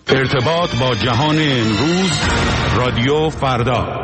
ارتباط با جهان امروز، رادیو فردا.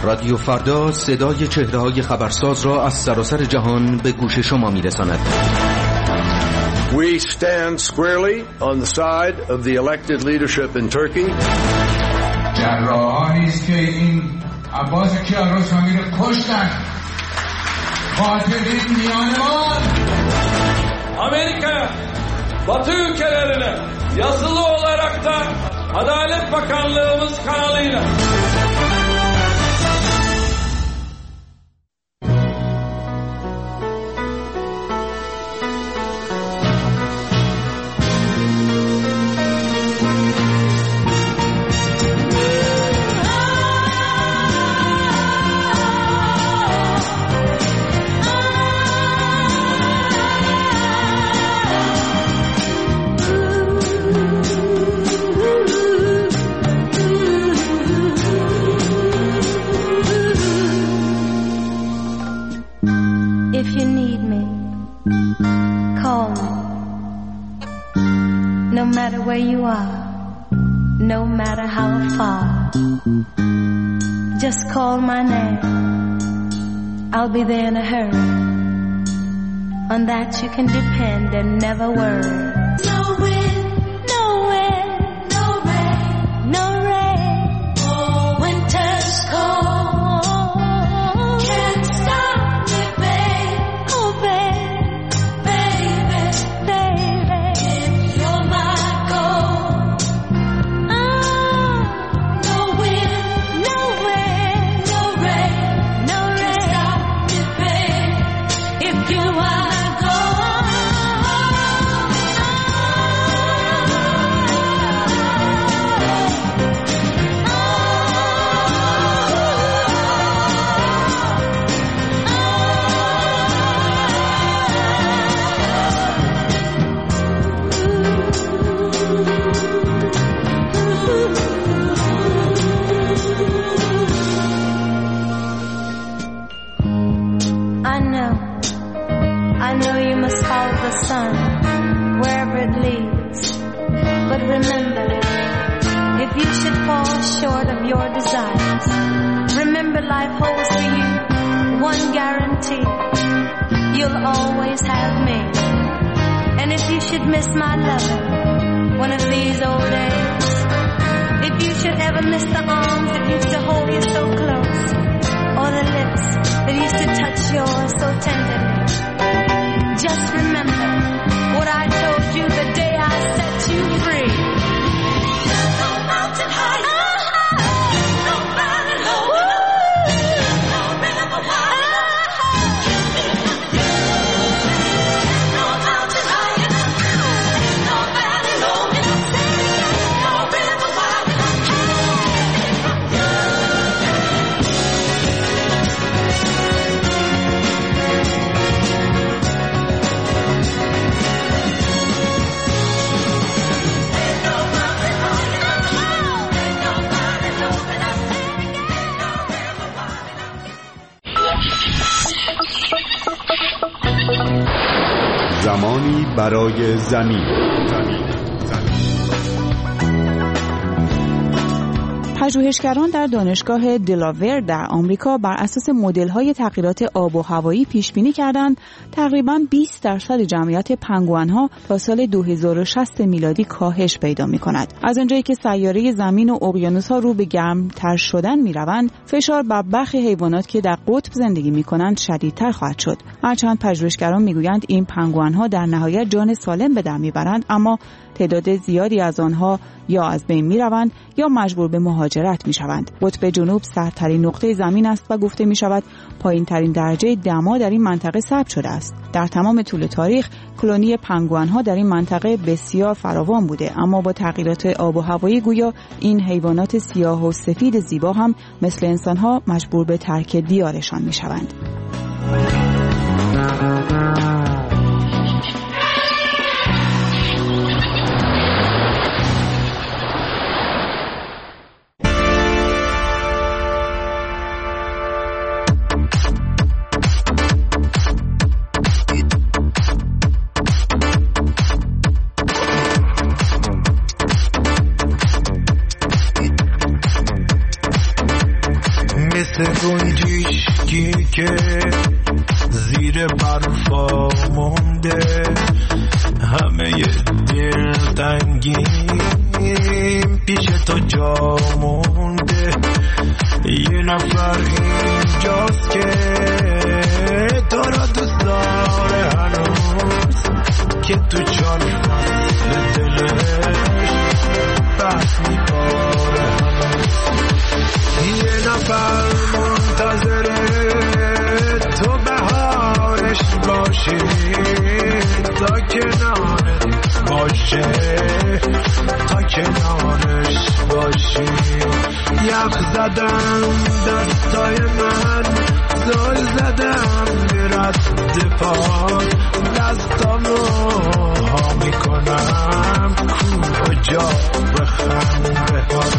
رادیو فردا صدای چهره‌های خبرساز را از سراسر جهان به گوش شما می‌رساند. We stand squarely on the side of the elected leadership in Turkey. جراحانی است که این عباس کیارستمی را کشتن. قاتلین میانمان. Amerika Batı ülkelerine yazılı olarak da Adalet Bakanlığımız kanalıyla no matter where you are, no matter how far, just call my name. I'll be there in a hurry. On that you can depend and never worry. No wind, no wind, no rain, no rain. Oh, winter's cold. Can't stop me, babe. Oh, babe, baby, baby. If you're my gold. Oh, no wind, no wind, no rain, no rain. Can't stop me, babe. If you are. I know you must follow the sun wherever it leads. But remember, if you should fall short of your desires, remember life holds for you one guarantee. You'll always have me. And if you should miss my loving one of these old days, if you should ever miss the arms that used to hold you so close, or the lips that used to touch yours so tenderly, just remember what I told you the day I set you free. There's no mountain high enough, no valley low enough, no river wide enough. There's no mountain high enough, no valley low enough, no river wide enough. زمانی برای زمین. پژوهشگران در دانشگاه دلاور در آمریکا بر اساس مدل‌های تغییرات آب و هوایی پیش‌بینی کردند تقریباً 20% جمعیت پنگوئن‌ها تا سال 2060 میلادی کاهش پیدا می‌کند. از آنجایی که سیاره زمین و اقیانوس‌ها رو به گرم‌تر شدن می‌روند، فشار بر برخی حیوانات که در قطب زندگی می‌کنند شدیدتر خواهد شد. هرچند پژوهشگران می‌گویند این پنگوئن‌ها در نهایت جان سالم به در می‌برند، اما تعداد زیادی از آنها یا از بین می‌روند یا مجبور به مهاجرت می‌شوند. قطب جنوب سردترین نقطه زمین است و گفته می‌شود پایین‌ترین درجه دما در این منطقه ثبت شده است. در تمام طول تاریخ کلونی پنگوئن‌ها در این منطقه بسیار فراوان بوده، اما با تغییرات آب و هوایی گویا این حیوانات سیاه و سفید زیبا هم مثل انسان‌ها مجبور به ترک دیارشان می‌شوند. مثل گنجشکی که زیر برفا مونده، همه دلتنگیم پیش تو جا مونده. یه نفر اینجاست که تو را دوست داره هنوز، که تو چار فصل دلش بس میباره هنوز. یه نفر منتظره تو بهارش باشی، تا کنارت باشه، تا کنارش باشی. یخ زدم دستای من، زل زدم میرد پاد، دستامو ها میکنم کجا بخنده.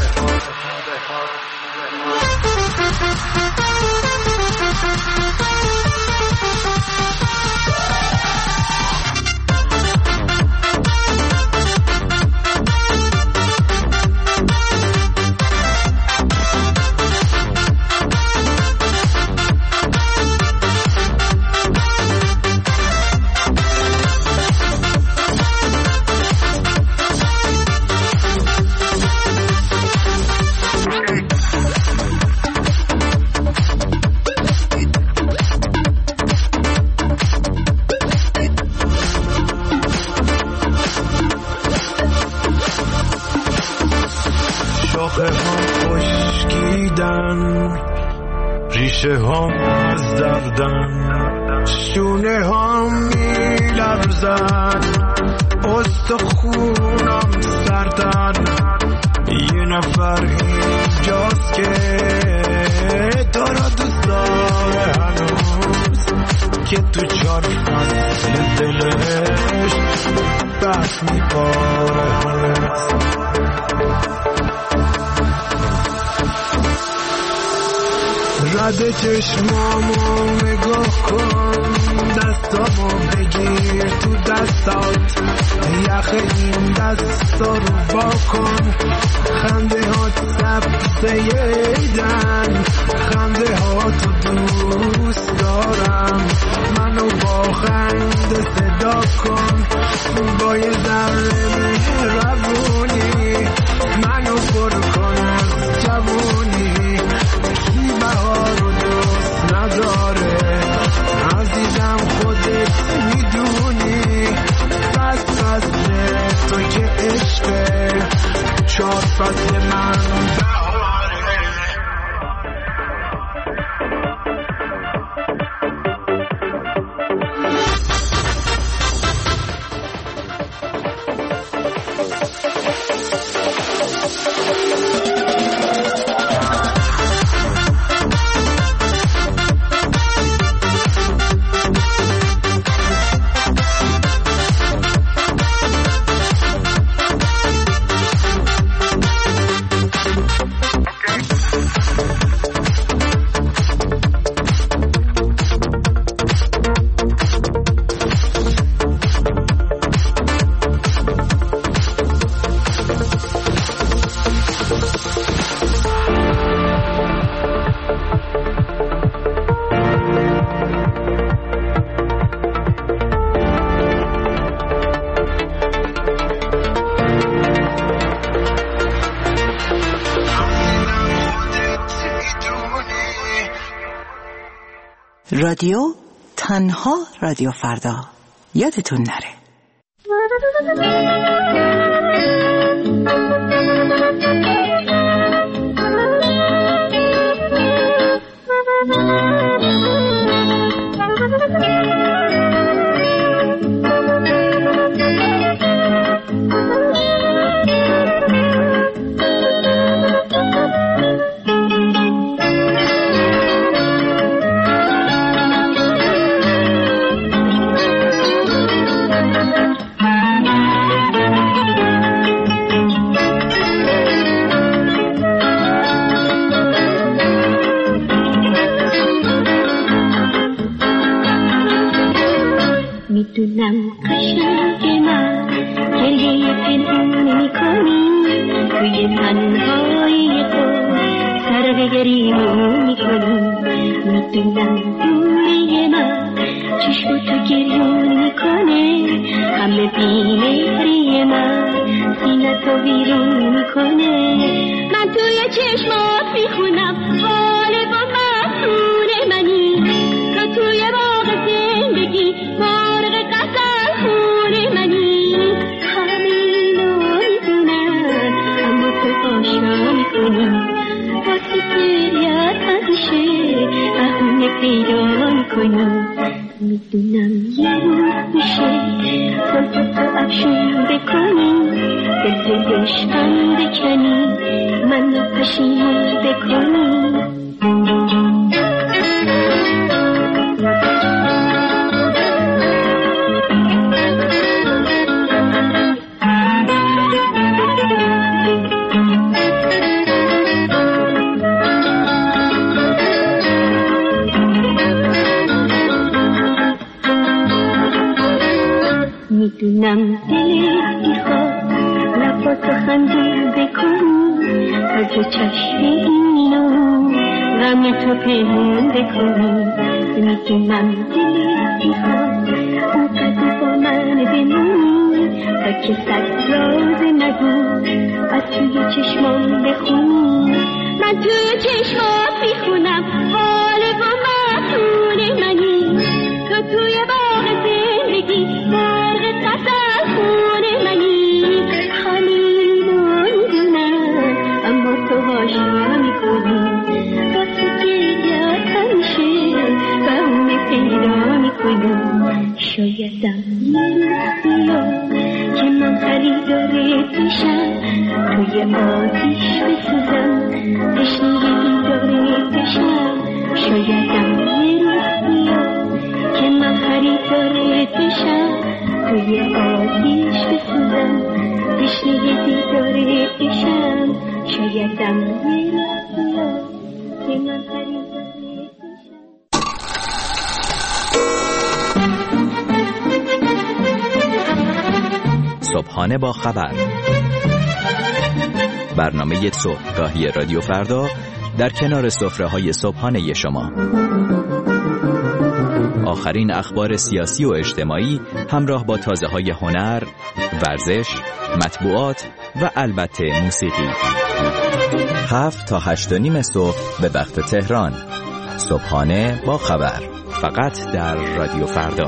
شاخه هم خشکیدن، ریشه هم از دردن، شونه هم میلرزن، استخونم سردن. یه نفر اینجاست که تو را دوست داره هنوز، که تو چار فصل دلش بس میباره هنوز. رد چشمامو نگاه کن، دستامو بگیر تو دستات، یخ این دستا رو وا کن. خنده هات سبزه ایدن، خنده هاتو دوست دارم. منو با خنده صدا کن، با یه ذره مهربونی منو پر کن از جوونی. بهار رو دوست نداره عزیزم، خودت میدونی. بس تو که عشقه، چار فصل من رادیو تنها رادیو فردا، یادتون نره. ویرون میکنه. من توی چشمات میخونم غالب و مفتون منی. تو توی باغ زندگی مرغ غزل خون منی. همینو میدونم اما تو آشنا میکنی. واسه گریت همیشه بهونه پیدا میکنی. میدونم یه روز میشه تو افشون بکنی. دل عشقم بکنی منو پشیمون بکنی. میدونم دلت میخواد لباتو خنده بکنی. از چشم اینو غمتو پنهون بکنی. میدونم دلت میخواد اونقدر با من بمونی تا که صد راز نگو از توی چشمام بخونی. من توی چشمات میخونم غالب و مفتون منی. تو توی باغ زندگی مرغ غزل خون منی. همینو میدونم اما تو آشنا میکنی. واسه گریت همیشه بهونه پیدا میکنی. شایدم بیاد که من خریدار پیشم توی آتیش بسوزم تشنه دیدار بشم. شایدم بیاد که من خریدار پیشم توی آتیش بسوزم تشنه دیدار بشم. شایدم بیاد که من خریدار پیشم. صبحانه با خبر، برنامه صبحگاهی رادیو فردا در کنار سفره‌های صبحانه شما. آخرین اخبار سیاسی و اجتماعی همراه با تازه‌های هنر، ورزش، مطبوعات و البته موسیقی. 7 تا 8:30 صبح به وقت تهران. صبحانه با خبر، فقط در رادیو فردا.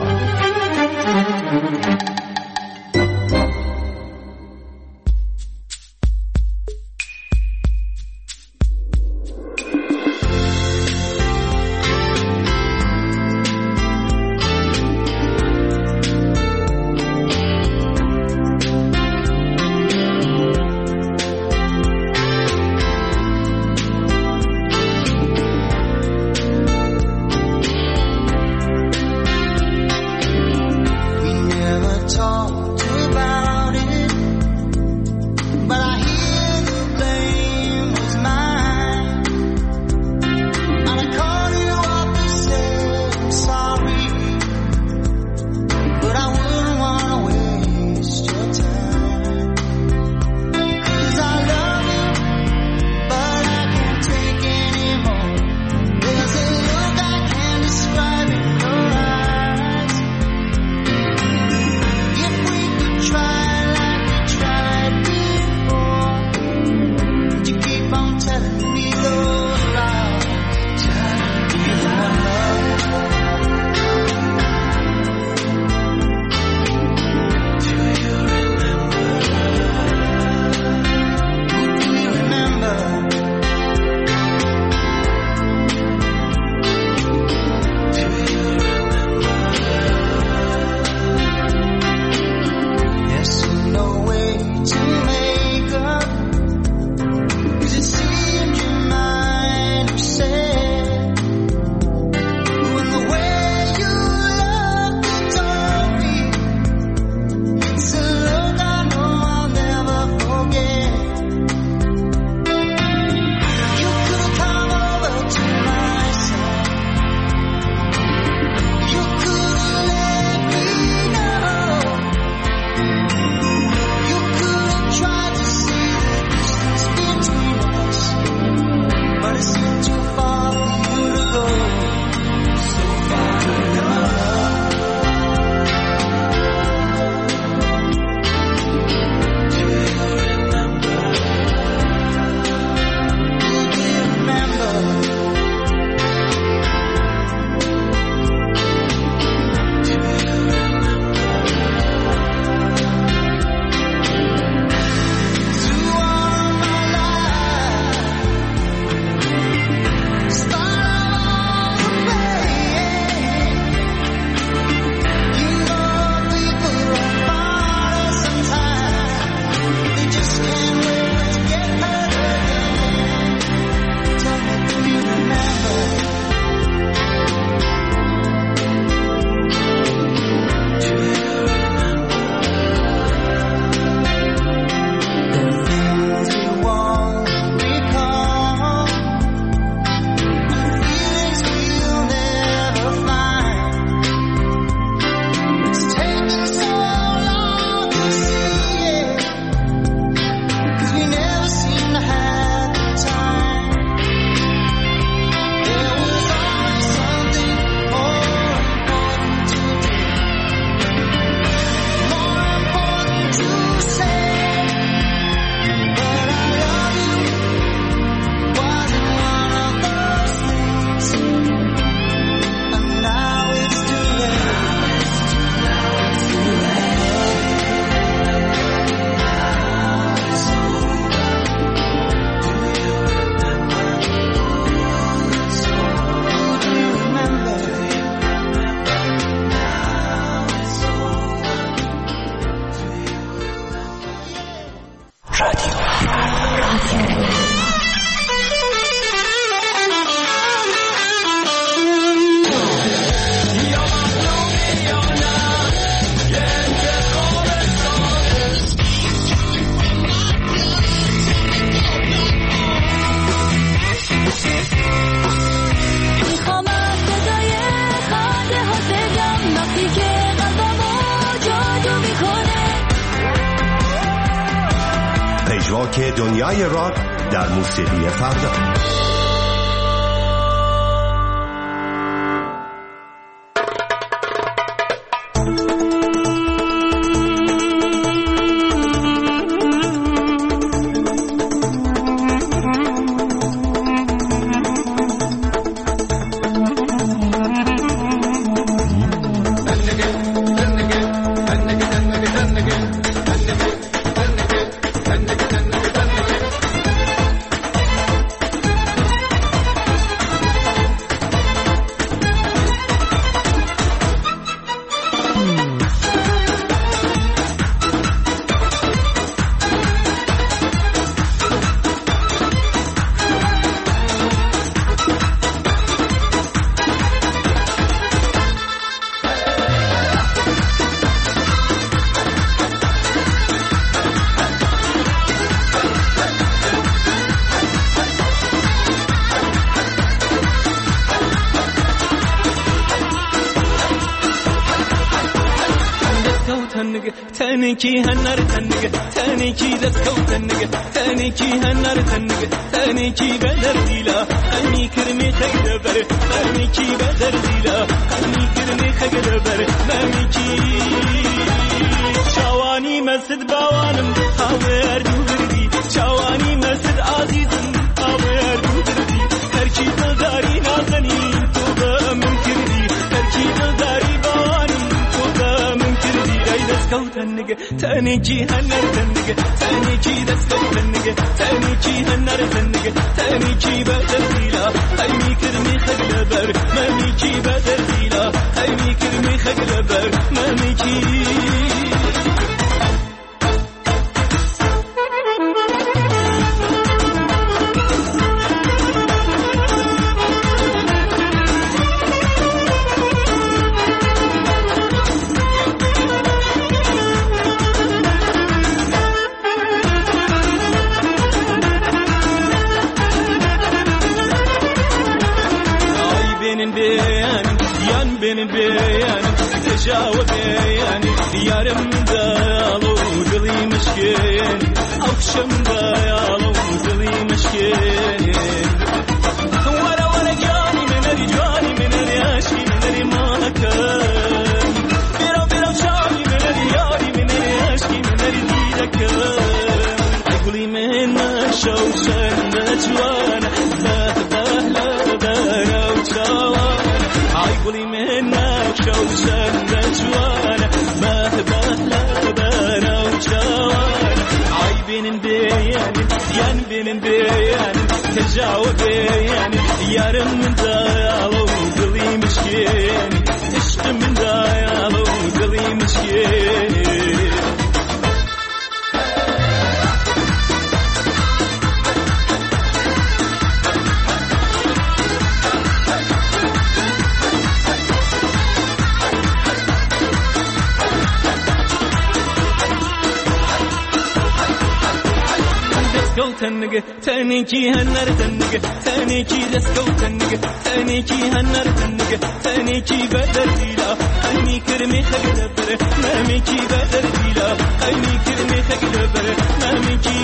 چاک دنیای راک در موسیقی فردا. تنكي هنر تنكي دسكو تنكي هنر تنكي بدر ديلا أني كرمي خيدبر تنكي بدر ديلا أني كرمي خيدبر تنكي شواني مسد باوانم هاور دوردي شواني مسد عزيزم هاور دوردي هرچی دلداری نازنی تو با من کردی هرچی دلداری باوانم تو با من کردی ای دسکو تنكي هنر تنكي دسكو تنكي هنر تنكي بدر ديلا أي كرمي خجلبر مانيكي بدر ديلا أي كرمي خجلبر مانيكي benim beyanım tecavüz beyanım yarım dayalı dilim aşkın akşam dayalı dilim aşkın wara wara cani meneri aşkı meneri manakan bira şani meneri yari meneri aşkı meneri didakan ay guli mena şavşan najwana la dara uçawa قولي منك شوشن نجوانا ما بهلا بنا وجوانا عيبين بيان بيان تجاوب بيان يارم من دايالو قلي مشكين عشق من دايالو قلي مشكين تنكي هنر تنكي دسكو تنكي هنر تنكي بدر ديلا أني كرمي خجلبر ماميكي بدر ديلا أني كرمي خجلبر ماميكي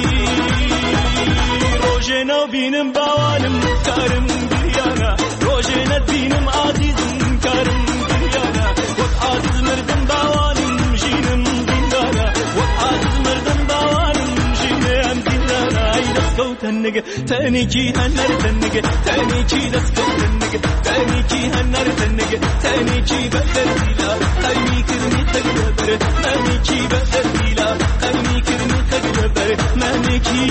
روجنا بينم باوانم كارم بريانا روجنا بينم عزيزم كارم بريانا وقعد مردم باوانم جينم ديندانا وقعد مردم باوانم جينم ديندانا تنكي هنر تنكي دسكو تنكي هنر تنكي بدر ديلا أني كرمي خجلبر مانيكي بدر ديلا أني كرمي خجلبر مانيكي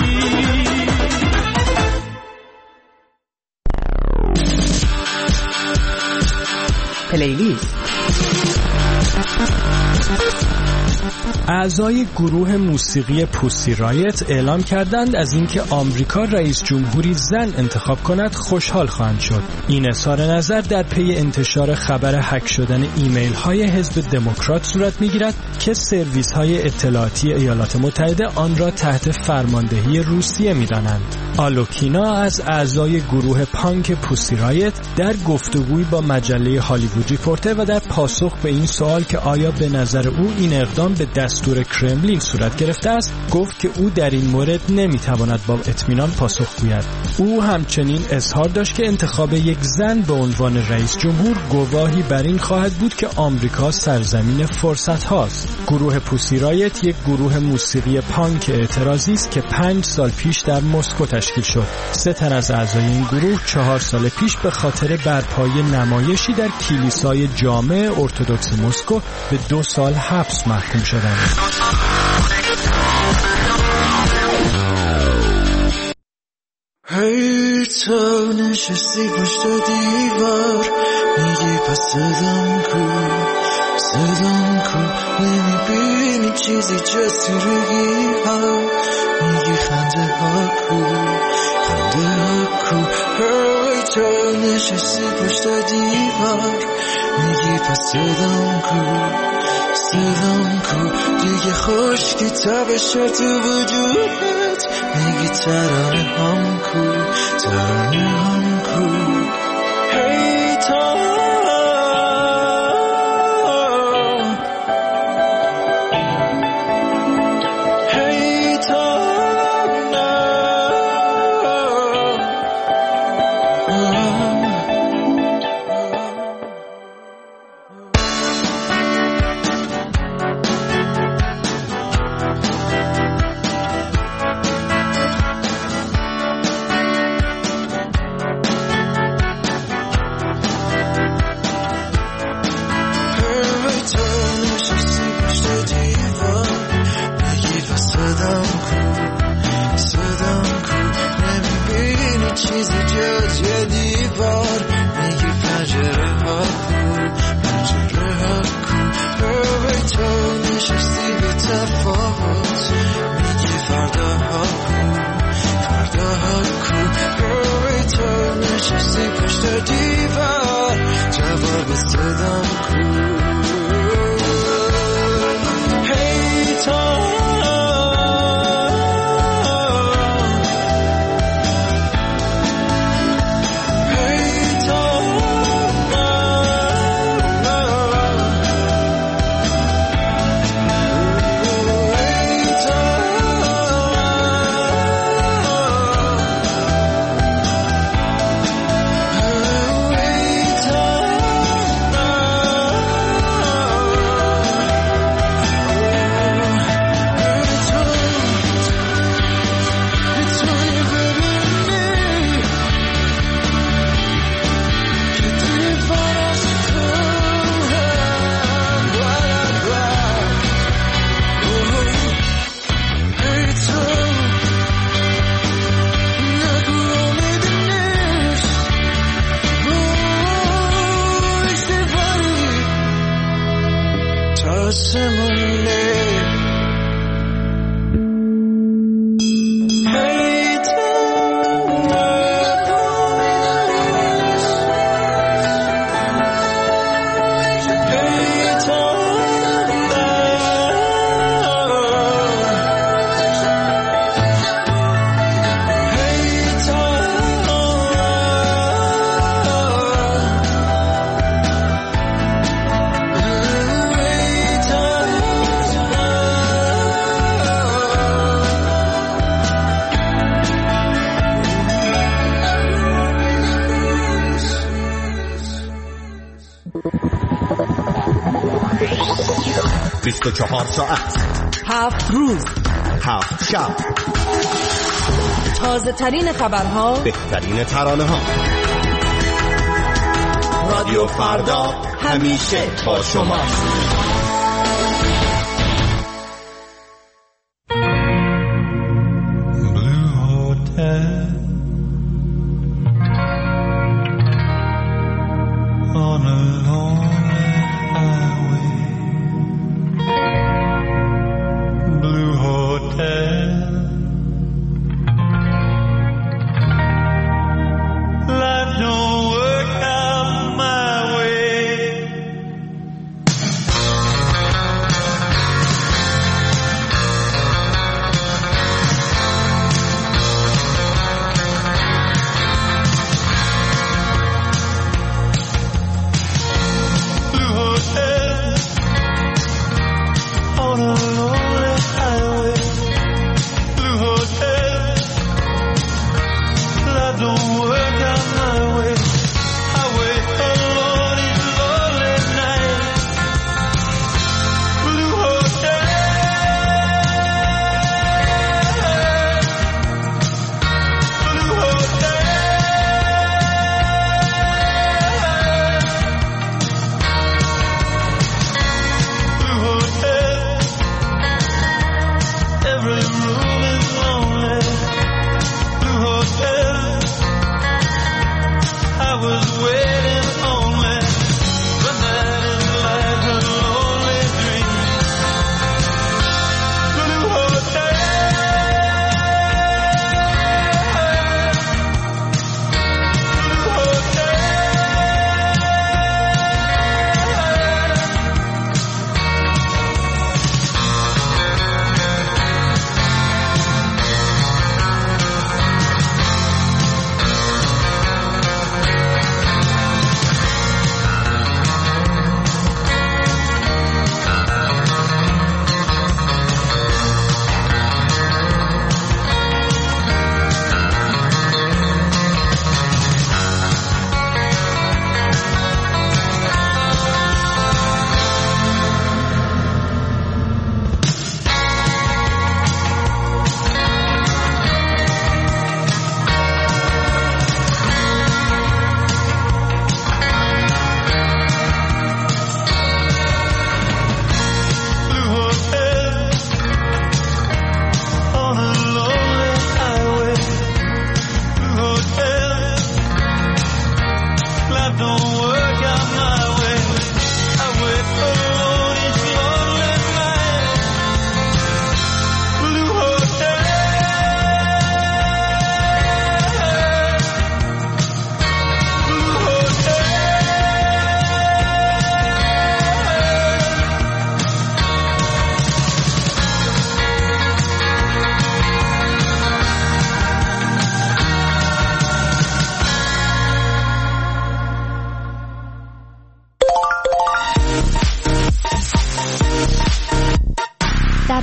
پلیلیست. اعضای گروه موسیقی پوسی رایت اعلام کردند از اینکه آمریکا رئیس جمهوری زن انتخاب کند خوشحال خواهند شد. این اظهار نظر در پی انتشار خبر هک شدن ایمیل های حزب دموکرات صورت میگیرد که سرویس های اطلاعاتی ایالات متحده آن را تحت فرماندهی روسیه می‌دانند. آلوکینا از اعضای گروه پانک پوسی رایت در گفتگویی با مجله هالیوود ریپورتر و در پاسخ به این سوال که آیا به نظر او این اقدام به دستور کرملین صورت گرفته است، گفت که او در این مورد نمیتواند با اطمینان پاسخ گوید. او همچنین اظهار داشت که انتخاب یک زن به عنوان رئیس جمهور گواهی بر این خواهد بود که آمریکا سرزمین فرصت هاست. گروه پوسی رایت یک گروه موسیقی پانک اعتراضی است که 5 سال پیش در مسکو تشکیل شد. 3 تن از اعضای این گروه 4 سال پیش به خاطر برپایی نمایشی در کلیسای جامع ارتدوکس مسکو به 2 سال حبس محکوم شدند. هی تو نشستی پشت دیوار، میگی پس صدام کو نمیبینی چیزی جز تیرگی ها، میگی خنده ها کو هی تو نشستی پشت دیوار، میگی پس صدام کو دیگه خشکی تا بشه تو وجودت، میگی ترانه هم کو هی تا ساعت 7 روز 7 شب، تازه ترین خبرها، بهترین ترانه ها. رادیو فردا همیشه با شماست.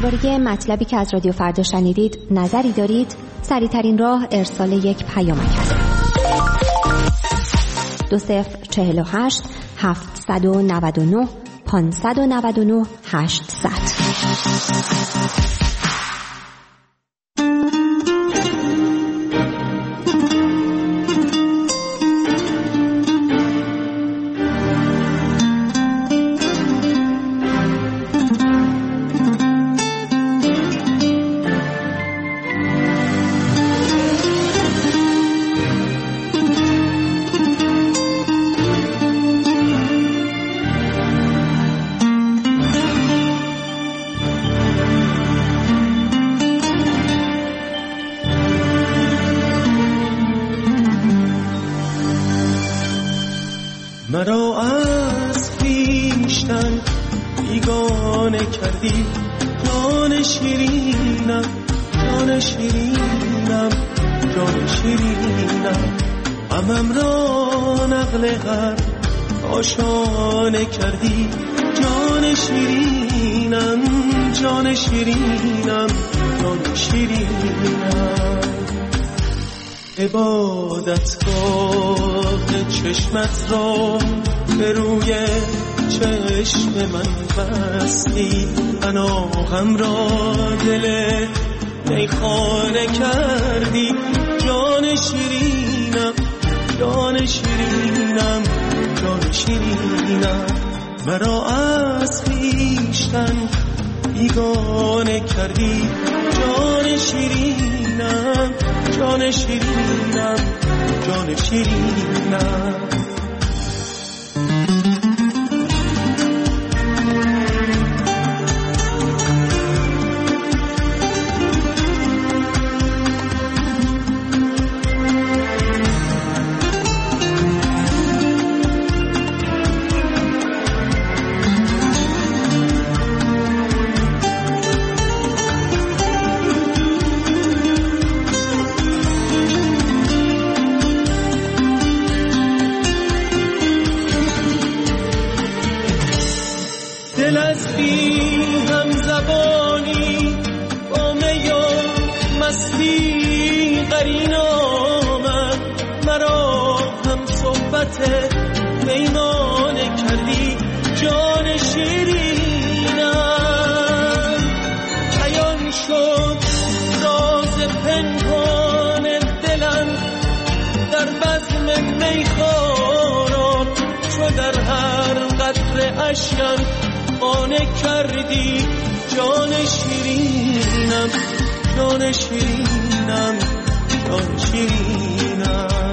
درباره مطلبی که از رادیو فردا شنیدید نظری دارید؟ سریع‌ترین راه ارسال یک پیامک است. 2048 799 599 800. مرا از خویشتن بیگانه کردی، جان شیرینم، جان شیرینم، جان شیرینم. غمم را نقل هر آشانه کردی، جان شیرینم، جان شیرینم، جان شیرینم. عبادتگاه چشمت را به روی چشم من بستی، پناهم را دل میخانه کردی، جان شیرینم، جان شیرینم، جان شیرینم. مرا از خویشتن بیگانه کردی، جان شیرینم، جان شیرینم، جان شیرینم. دل از بی هم زبانی با می و مستی قرین آمد، مرا هم صحبت میمانه کردی، جان شیرینم. عیان شد راز پنهان دلم در بزم میخواران، چو در هر قطره اشکم قانع کردی، جان شیرینم، جان شیرینم، جان شیرینم.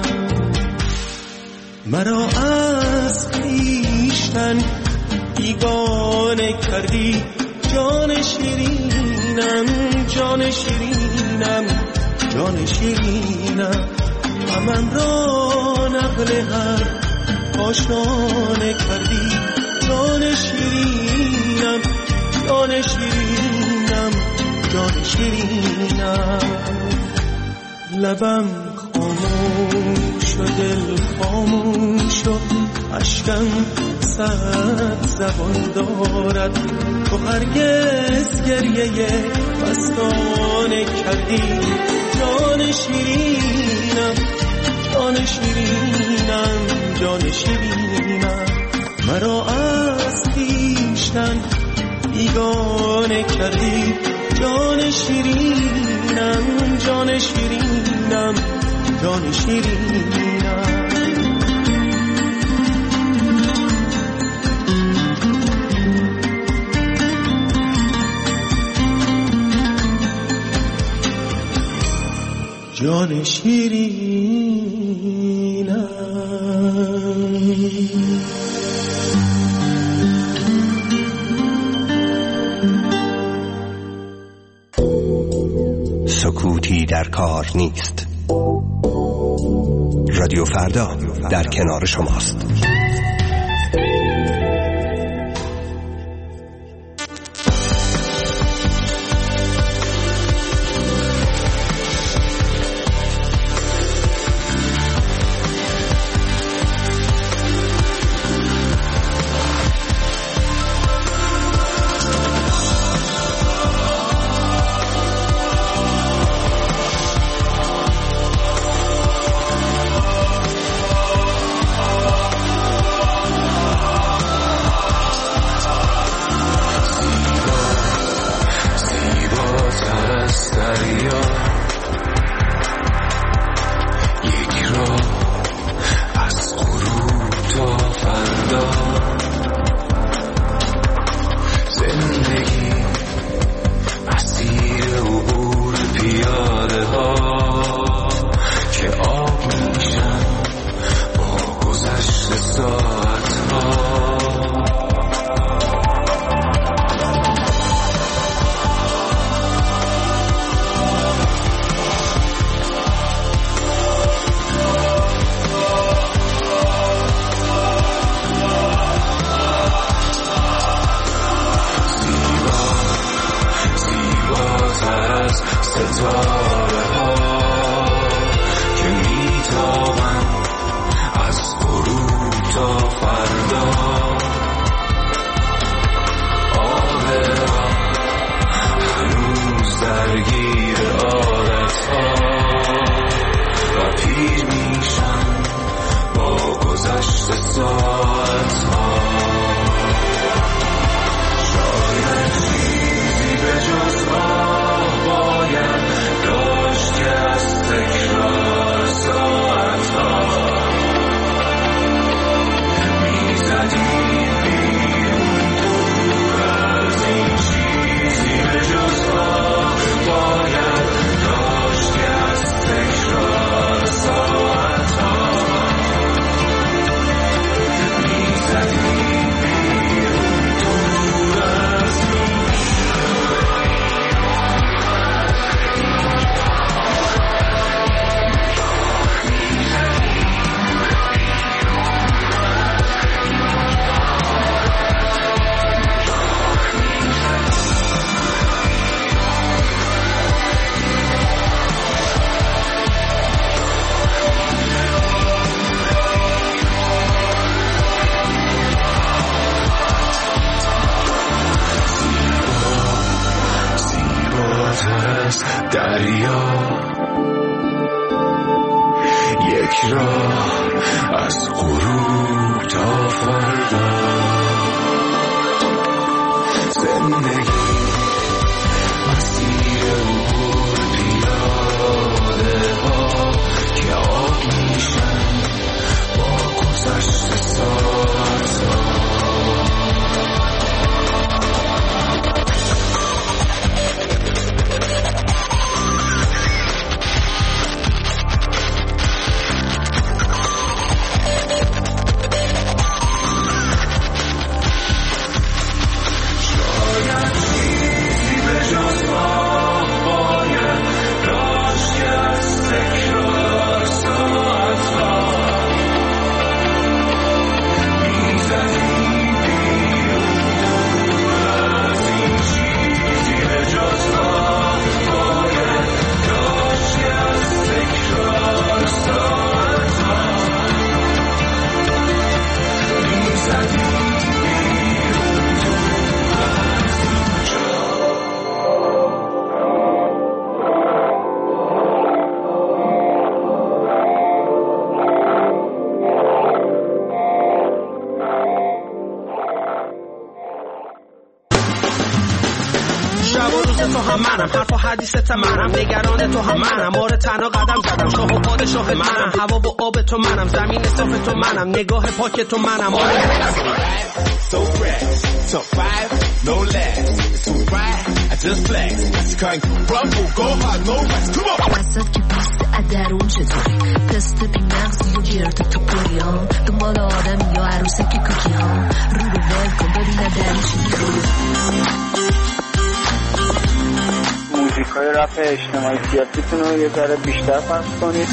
مرا از خویشتن بیگانه کردی، جان شیرینم، جان شیرینم، جان شیرینم. غمم را نقل هر آشانه کردی، جان شیرینم، جان شیرینم، جان شیرینم. لبم خاموش و دل خاموش و اشکم صد زبان دارد، تو هرگز گریه مستانه کردی، جان شیرینم، جان شیرینم، جان شیرینم. مرا از خویشتن بیگانه کردی، جان شیرینم، جان شیرینم، جان شیرینم. جان شیرینم. سکوتی در کار نیست. رادیو فردا در کنار شماست. دریا یک راه از غروب تا فردا زندگی مسیر عبور پیاده ها که آب میشن با گذشت ساعتها منم نگران تو هم منم مار تنها قدم زدم شاه و پادشاه منم هوا و آب تو منم زمین صاف تو منم نگاه پاک تو منم So fresh, top 5, no less. It's too bright, I just flex. It's kind of rumble, go hard, no rest. Come on. وسط که بیست درون چطوری تست بی مغزی و گرد تو پوریام دنبال آدم یا عروسه که کوکی ها رو به وال کن ببینه دری چی میگوی موزیک های رپ اجتماعی سیاسیتون رو یه ذره بیشتر پخش کنید.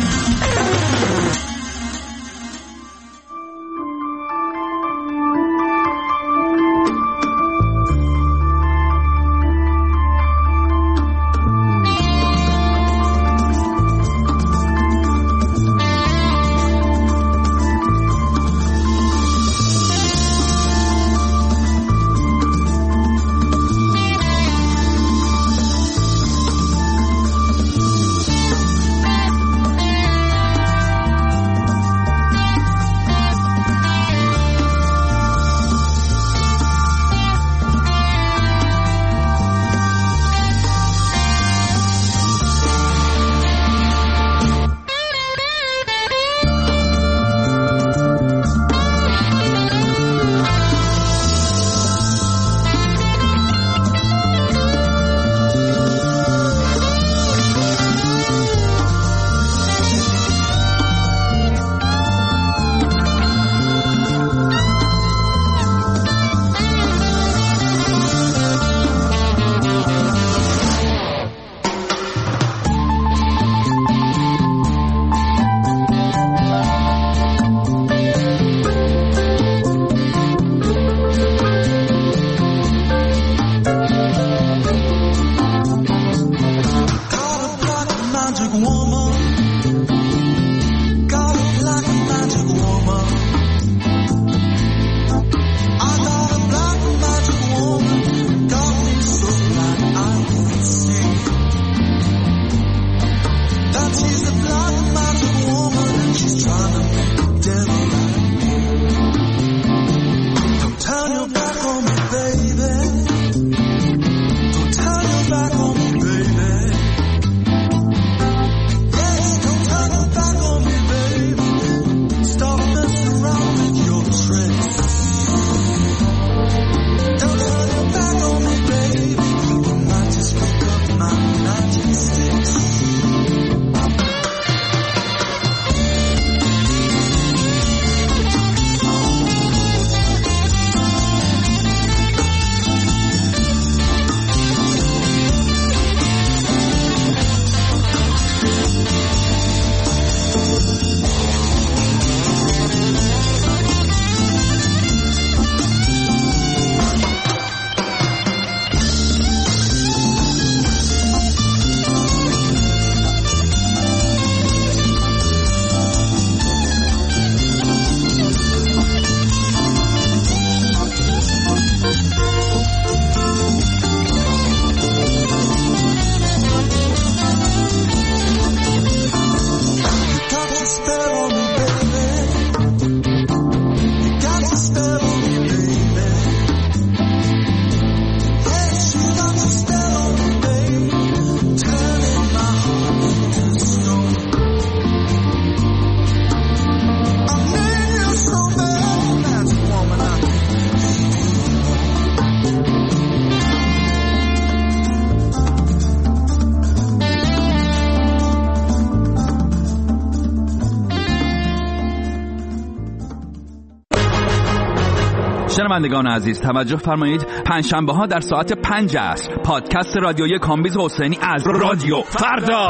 شنوندگان عزیز توجه فرمایید، پنجشنبه ها در ساعت 5 عصر پادکست رادیویی کامبیز حسینی از رادیو فردا.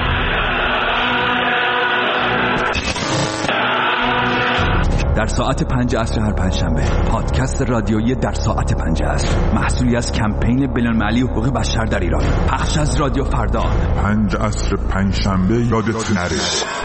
در ساعت 5 عصر هر پنجشنبه پادکست رادیویی در ساعت 5 عصر، محصولی از کمپین بین‌المللی حقوق بشر در ایران، پخش از رادیو فردا. 5 عصر پنجشنبه یادت نره.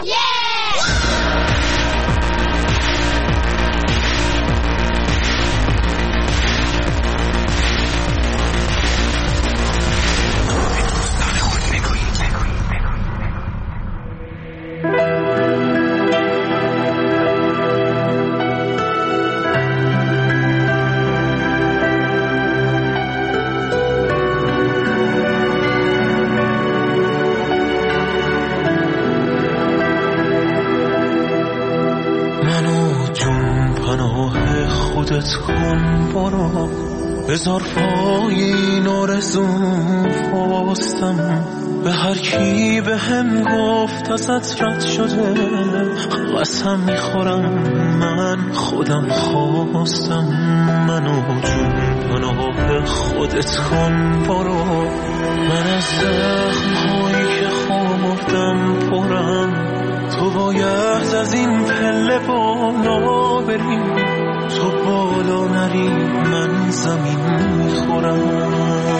بذار پایین آرزوم خواستم، به هر کی به هم گفت ازت رد شده قسم میخورم من خودم خواستم. منو جون پناه خودت کن برو، من از زخم‌هایی که خوردم پرم، تو باید از این پله بالا بری، تو بالا نری من زمین میخورم.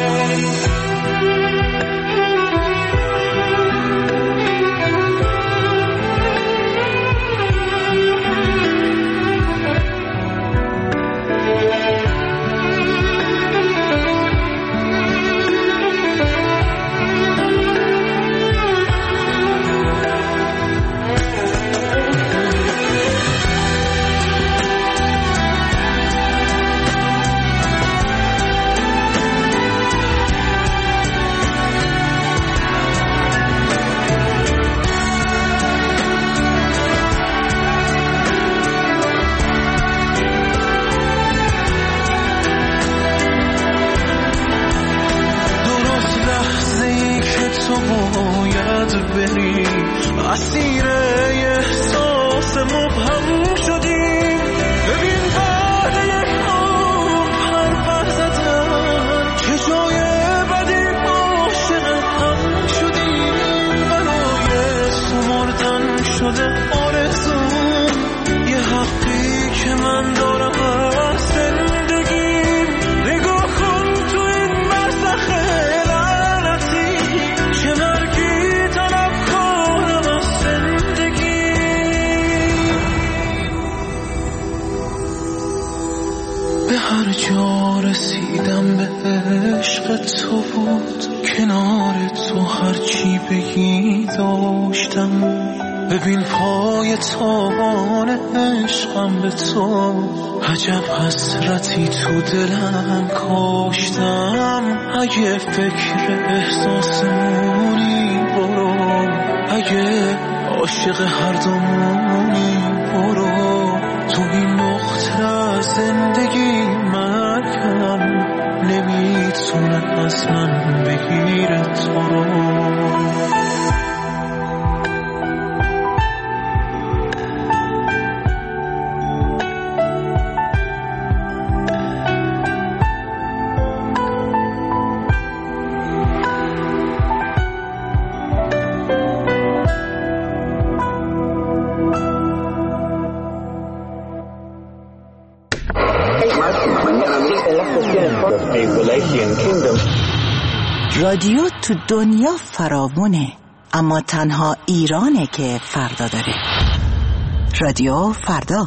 اسیر احساس مبهم شدیم، ببین بعد یک عمر حرف زدن چه جای بدی عاشق هم شدیم. برای سمردن شده آرزوم، یه حقی که من دارم از زندگیم. نگاه کن تو این برزخ لعنتی، چه مرگی به هر جا رسیدم به عشق تو بود، کنار تو هرچی بگی داشتم. ببین پای تابان عشقم به تو، عجب حسرتی تو دلم کاشتم. اگه فکر احساسمونی برو، اگه عاشق هر دومونی برو، تو این نقطه از زندگی مرگم نمیتونه از من بگیره تو رو. رادیو تو دنیا فراوونه، اما تنها ایرانه که فردا داره. رادیو فردا.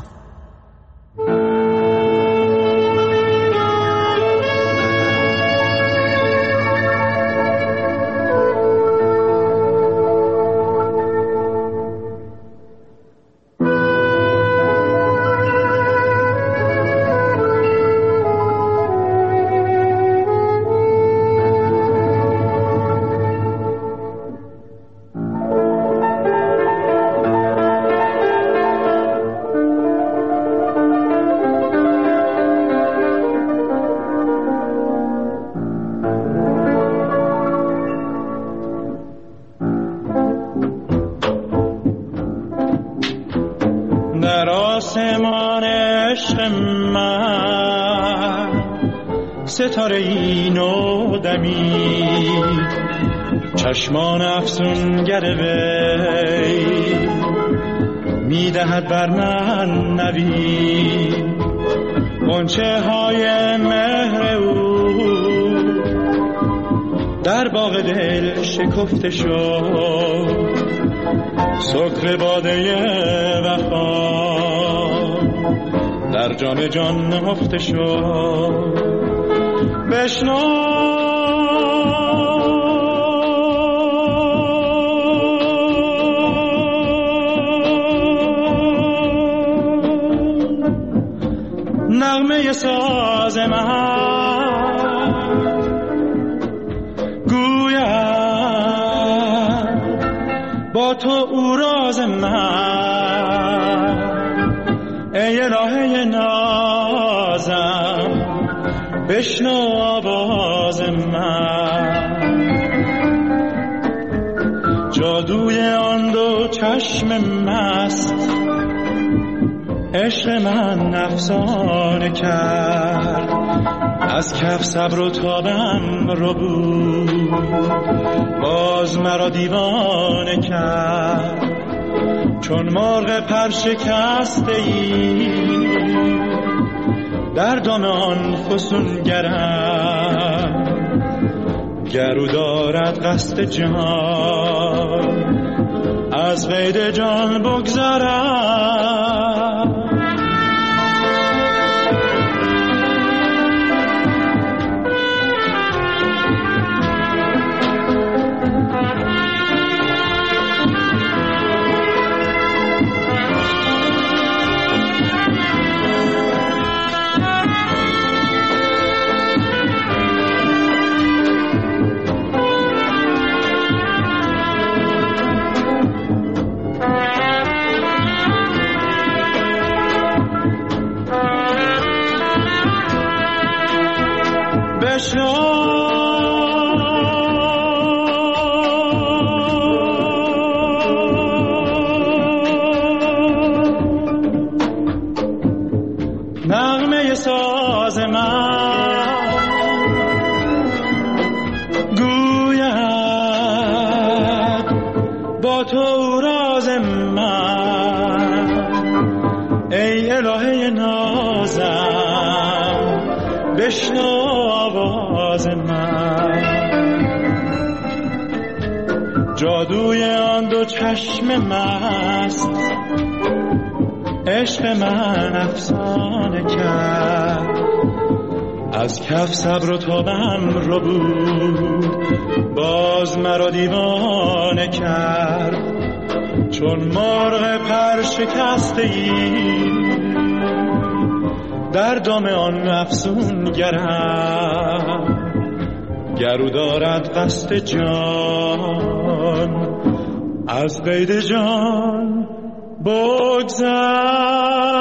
در آسمان عشق من ستاره ای نو دمید، چشمان افسونگر وی میدهد بر من نوید. غنچه های مهر او در باغ دل شکفته شد، سکر باده وفا در جان جان نهفته شد. بشنو نغمه ساز من گوید با تو او راز من، ای الهه نازم بشنو آواز من. جادوی آن دو چشم مست عشق من افسانه کرد، از کف صبر و تابم رو بود، باز مرا دیوانه کرد. چون مرغ پر شکسته ای در دام آن فسونگرم، گرو دارد قصد جان از قید جان بگذرم. نغمه ساز من گوید با تو راز من، ای الهه نازم بشنو آواز من. جادوی آن دو چشم مست عشق من افسانه کرد، از کف صبر و تابم رو بود، باز مرا دیوانه کرد. چون مرغ پر شکسته ای در دام آن افسونگرم، گرو دارد قصد جان از قید جان بگذر.